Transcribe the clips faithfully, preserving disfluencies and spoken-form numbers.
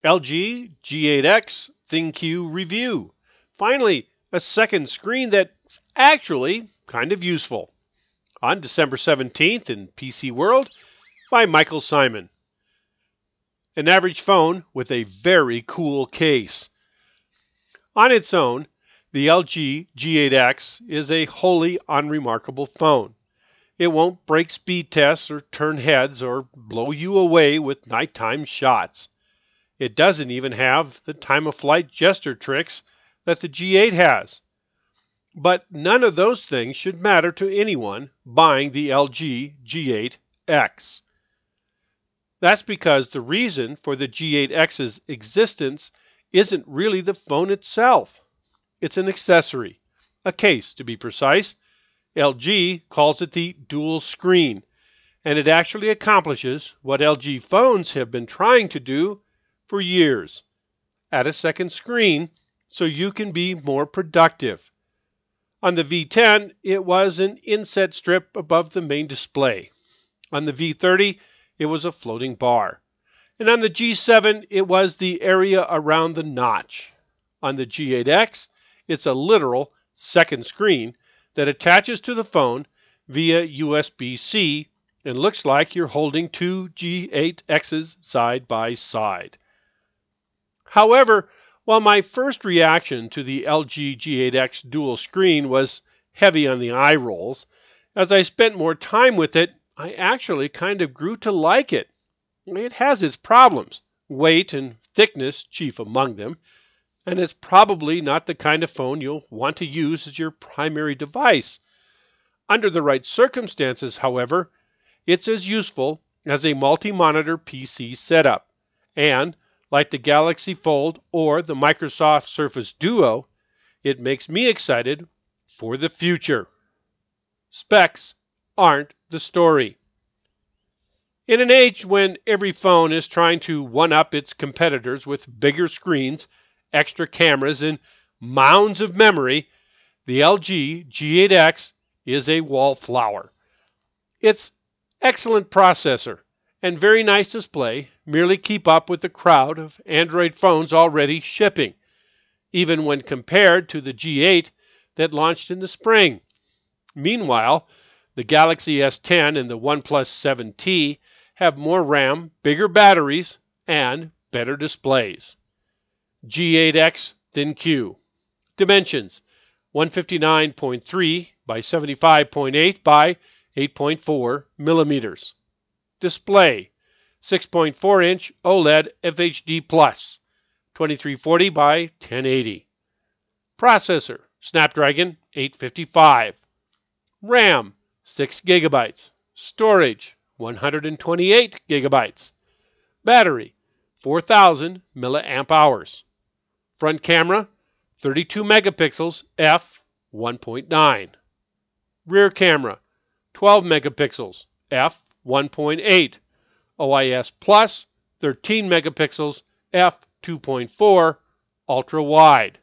L G G eight X ThinQ review. Finally, a second screen that's actually kind of useful. On December seventeenth in P C World by Michael Simon. An average phone with a very cool case. On its own, the L G G eight X is a wholly unremarkable phone. It won't break speed tests or turn heads or blow you away with nighttime shots. It doesn't even have the time-of-flight gesture tricks that the G eight has. But none of those things should matter to anyone buying the L G G eight X. That's because the reason for the G eight X's existence isn't really the phone itself. It's an accessory, a case to be precise. L G calls it the dual screen, and it actually accomplishes what L G phones have been trying to do for years. Add a second screen so you can be more productive. On the V ten, it was an inset strip above the main display. On the V thirty, it was a floating bar. And on the G seven, it was the area around the notch. On the G eight X, it's a literal second screen that attaches to the phone via U S B C and looks like you're holding two G eight X's side by side. However, while my first reaction to the L G G eight X dual screen was heavy on the eye rolls, as I spent more time with it, I actually kind of grew to like it. It has its problems, weight and thickness chief among them, and it's probably not the kind of phone you'll want to use as your primary device. Under the right circumstances, however, it's as useful as a multi-monitor P C setup, and like the Galaxy Fold or the Microsoft Surface Duo, it makes me excited for the future. Specs aren't the story. In an age when every phone is trying to one-up its competitors with bigger screens, extra cameras, and mounds of memory, the L G G eight X is a wallflower. Its excellent processor and very nice display merely keep up with the crowd of Android phones already shipping, even when compared to the G eight that launched in the spring. Meanwhile, the Galaxy S ten and the OnePlus seven T have more RAM, bigger batteries, and better displays. G eight X ThinQ. Dimensions: one fifty-nine point three by seventy-five point eight by eight point four millimeters. Display: six point four inch OLED F H D plus, twenty-three forty by ten eighty. Processor: Snapdragon eight fifty-five. RAM: six gigabytes. Storage: one hundred twenty-eight gigabytes. Battery: four thousand milliamp hours. Front camera: thirty-two megapixels f one point nine. Rear camera: twelve megapixels f one point eight. O I S Plus: thirteen megapixels f two point four. Ultra wide.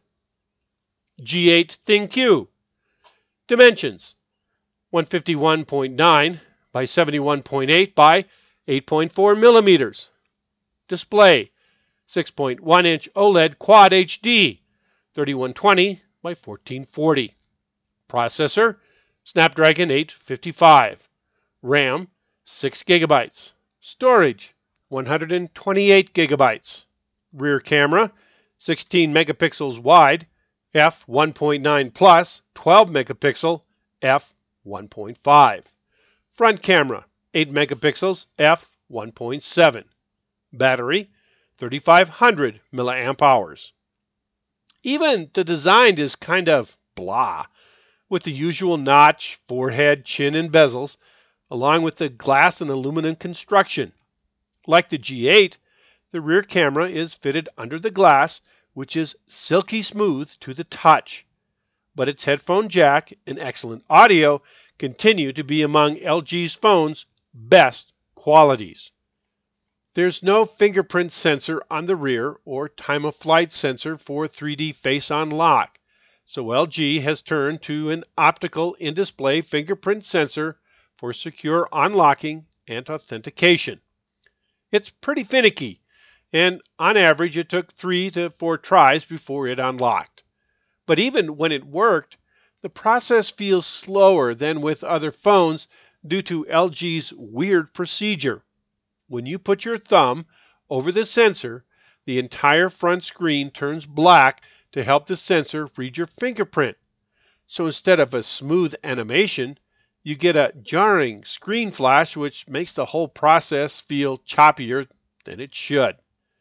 G eight ThinQ. Dimensions: one fifty-one point nine by seventy-one point eight by eight point four millimeters. Display: six point one inch OLED Quad H D, thirty-one twenty by fourteen forty. Processor: Snapdragon eight fifty-five. RAM: six gigabytes. Storage: one hundred twenty-eight gigabytes. Rear camera: sixteen megapixels wide, f one point nine plus, twelve megapixel, f one point five. Front camera: eight megapixels, f one point seven. Battery: thirty-five hundred milliamp hours. Even the design is kind of blah, with the usual notch, forehead, chin, and bezels, along with the glass and aluminum construction. Like the G eight, the rear camera is fitted under the glass, which is silky smooth to the touch. But its headphone jack and excellent audio continue to be among L G's phone's best qualities. There's no fingerprint sensor on the rear or time-of-flight sensor for three D face unlock, so L G has turned to an optical in-display fingerprint sensor for secure unlocking and authentication. It's pretty finicky, and on average it took three to four tries before it unlocked. But even when it worked, the process feels slower than with other phones due to L G's weird procedure. When you put your thumb over the sensor, the entire front screen turns black to help the sensor read your fingerprint. So instead of a smooth animation, you get a jarring screen flash which makes the whole process feel choppier than it should.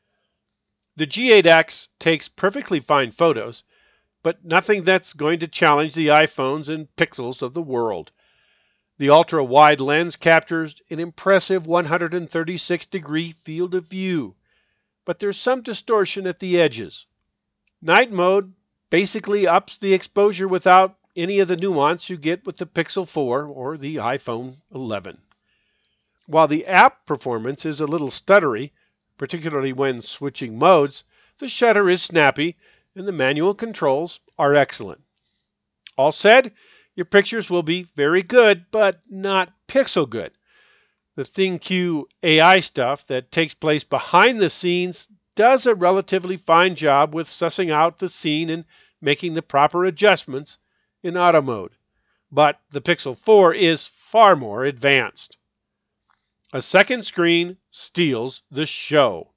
The G eight X takes perfectly fine photos, but nothing that's going to challenge the iPhones and Pixels of the world. The ultra-wide lens captures an impressive one hundred thirty-six degree field of view, but there's some distortion at the edges. Night mode basically ups the exposure without any of the nuance you get with the Pixel four or the iPhone eleven. While the app performance is a little stuttery, particularly when switching modes, the shutter is snappy and the manual controls are excellent. All said, your pictures will be very good, but not pixel good. The ThinQ A I stuff that takes place behind the scenes does a relatively fine job with sussing out the scene and making the proper adjustments in auto mode. But the Pixel four is far more advanced. A second screen steals the show.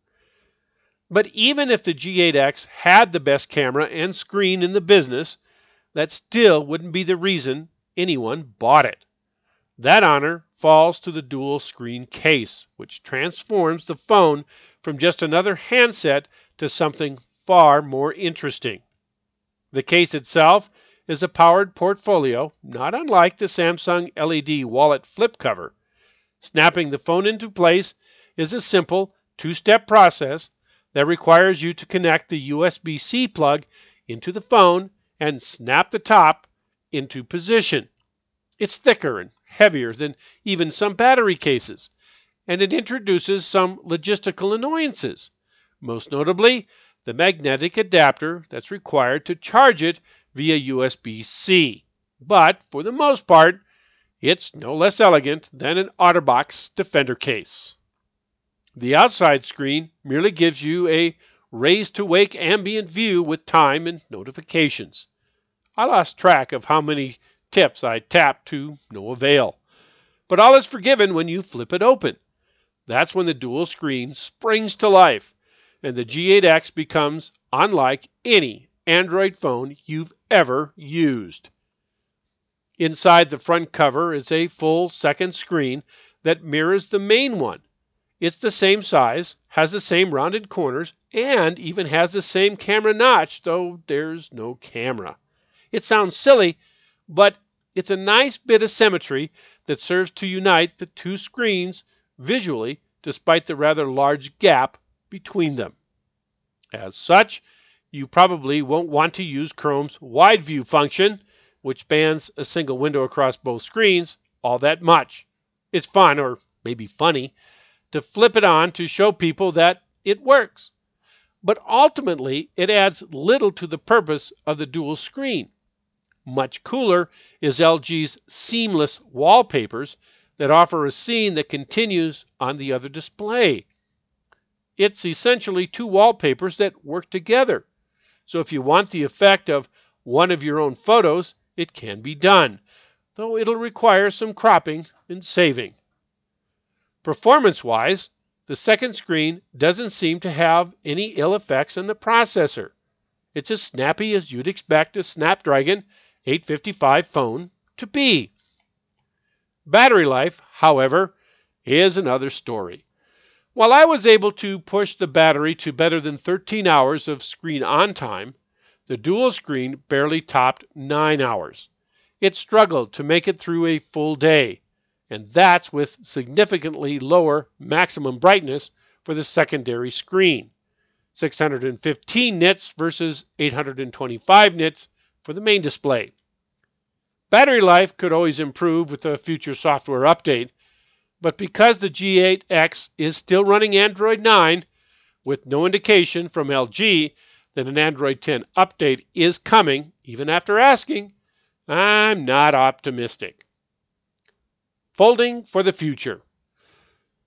But even if the G eight X had the best camera and screen in the business, that still wouldn't be the reason anyone bought it. That honor falls to the dual screen case, which transforms the phone from just another handset to something far more interesting. The case itself is a powered portfolio, not unlike the Samsung L E D wallet flip cover. Snapping the phone into place is a simple two-step process that requires you to connect the U S B C plug into the phone and snap the top into position. It's thicker and heavier than even some battery cases, and it introduces some logistical annoyances, most notably the magnetic adapter that's required to charge it via U S B C. But for the most part, it's no less elegant than an OtterBox Defender case. The outside screen merely gives you a raised-to-wake ambient view with time and notifications. I lost track of how many tips I tapped to no avail. But all is forgiven when you flip it open. That's when the dual screen springs to life, and the G eight X becomes unlike any Android phone you've ever used. Inside the front cover is a full second screen that mirrors the main one. It's the same size, has the same rounded corners, and even has the same camera notch, though there's no camera. It sounds silly, but it's a nice bit of symmetry that serves to unite the two screens visually despite the rather large gap between them. As such, you probably won't want to use Chrome's Wide View function, which spans a single window across both screens, all that much. It's fun, or maybe funny, to flip it on to show people that it works. But ultimately, it adds little to the purpose of the dual screen. Much cooler is L G's seamless wallpapers that offer a scene that continues on the other display. It's essentially two wallpapers that work together. So if you want the effect of one of your own photos, it can be done, though it'll require some cropping and saving. Performance-wise, the second screen doesn't seem to have any ill effects on the processor. It's as snappy as you'd expect a Snapdragon eight fifty-five phone to be. Battery life, however, is another story. While I was able to push the battery to better than thirteen hours of screen on time, the dual screen barely topped nine hours. It struggled to make it through a full day, and that's with significantly lower maximum brightness for the secondary screen, six hundred fifteen nits versus eight hundred twenty-five nits for the main display. Battery life could always improve with a future software update, but because the G eight X is still running Android nine, with no indication from L G that an Android ten update is coming, even after asking, I'm not optimistic. Folding for the future.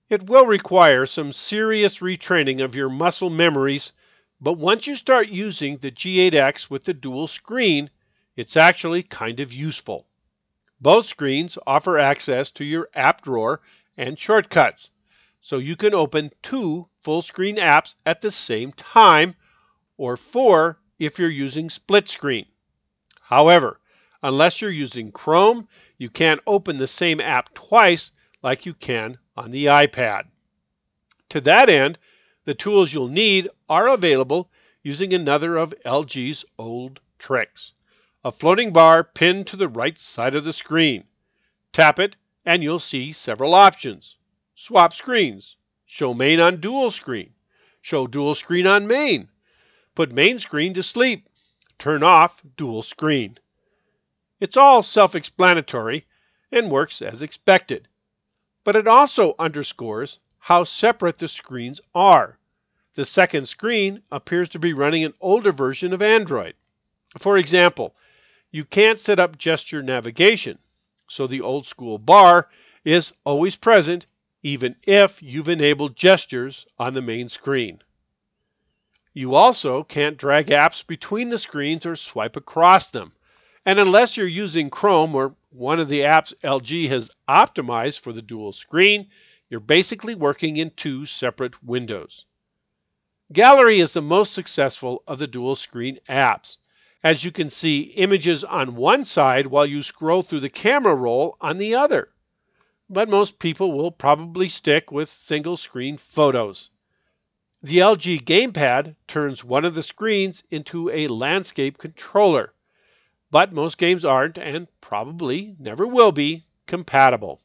It will require some serious retraining of your muscle memories, but once you start using the G eight X with the dual screen, it's actually kind of useful. Both screens offer access to your app drawer and shortcuts, so you can open two full-screen apps at the same time, or four if you're using split screen. However, unless you're using Chrome, you can't open the same app twice like you can on the iPad. To that end, the tools you'll need are available using another of L G's old tricks: a floating bar pinned to the right side of the screen. Tap it and you'll see several options. Swap screens, show main on dual screen, show dual screen on main, put main screen to sleep, turn off dual screen. It's all self-explanatory and works as expected, but it also underscores how separate the screens are. The second screen appears to be running an older version of Android. For example, you can't set up gesture navigation, so the old school bar is always present even if you've enabled gestures on the main screen. You also can't drag apps between the screens or swipe across them. And unless you're using Chrome or one of the apps L G has optimized for the dual screen, you're basically working in two separate windows. Gallery is the most successful of the dual screen apps, as you can see images on one side while you scroll through the camera roll on the other. But most people will probably stick with single screen photos. The L G Gamepad turns one of the screens into a landscape controller, but most games aren't and probably never will be compatible.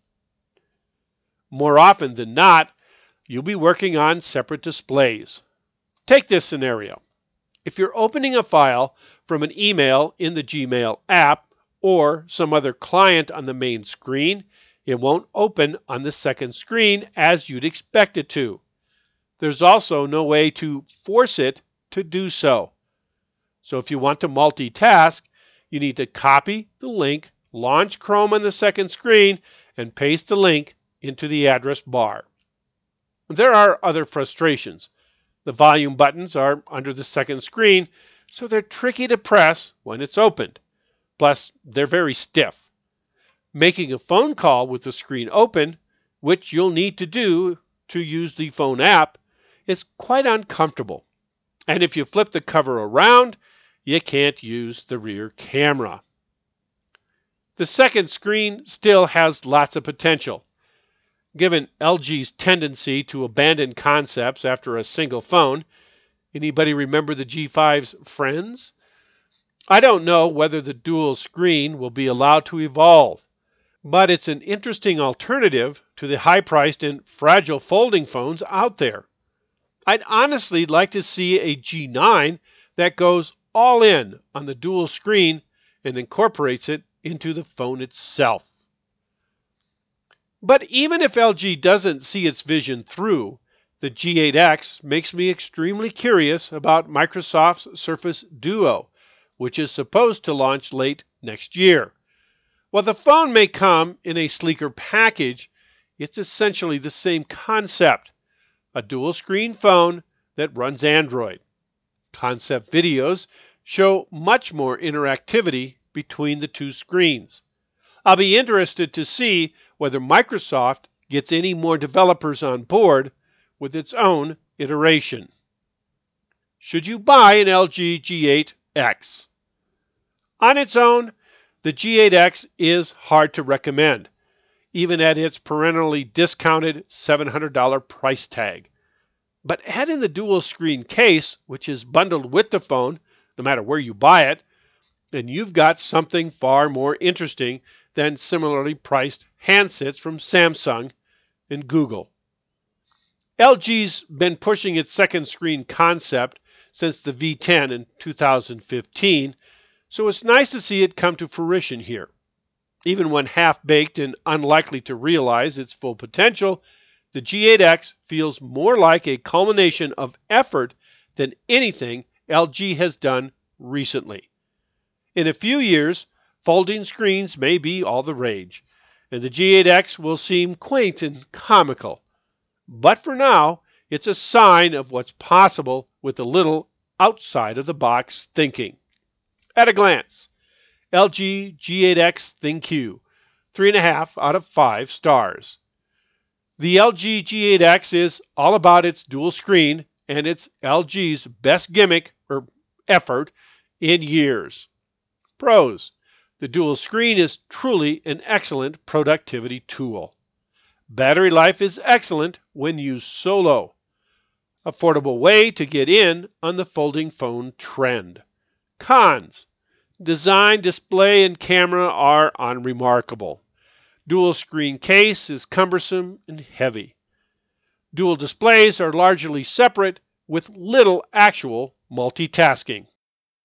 More often than not, you'll be working on separate displays. Take this scenario. If you're opening a file from an email in the Gmail app or some other client on the main screen, it won't open on the second screen as you'd expect it to. There's also no way to force it to do so. So if you want to multitask, you need to copy the link, launch Chrome on the second screen, and paste the link into the address bar. There are other frustrations. The volume buttons are under the second screen, so they're tricky to press when it's opened. Plus, they're very stiff. Making a phone call with the screen open, which you'll need to do to use the phone app, is quite uncomfortable. And if you flip the cover around, you can't use the rear camera. The second screen still has lots of potential. Given L G's tendency to abandon concepts after a single phone, anybody remember the G five's Friends? I don't know whether the dual screen will be allowed to evolve, but it's an interesting alternative to the high-priced and fragile folding phones out there. I'd honestly like to see a G nine that goes all in on the dual screen and incorporates it into the phone itself. But even if L G doesn't see its vision through, the G eight X makes me extremely curious about Microsoft's Surface Duo, which is supposed to launch late next year. While the phone may come in a sleeker package, it's essentially the same concept: a dual-screen phone that runs Android. Concept videos show much more interactivity between the two screens. I'll be interested to see whether Microsoft gets any more developers on board with its own iteration. Should you buy an L G G eight X? On its own, the G eight X is hard to recommend, even at its perennially discounted seven hundred dollars price tag. But add in the dual screen case, which is bundled with the phone, no matter where you buy it, and you've got something far more interesting than similarly priced handsets from Samsung and Google. L G's been pushing its second screen concept since the V ten in two thousand fifteen, so it's nice to see it come to fruition here. Even when half-baked and unlikely to realize its full potential, the G eight X feels more like a culmination of effort than anything L G has done recently. In a few years, folding screens may be all the rage, and the G eight X will seem quaint and comical. But for now, it's a sign of what's possible with a little outside-of-the-box thinking. At a glance, L G G eight X ThinQ, three point five out of five stars. The L G G eight X is all about its dual screen, and it's L G's best gimmick or effort in years. Pros: the dual screen is truly an excellent productivity tool. Battery life is excellent when used solo. Affordable way to get in on the folding phone trend. Cons: design, display, and camera are unremarkable. Dual screen case is cumbersome and heavy. Dual displays are largely separate with little actual multitasking.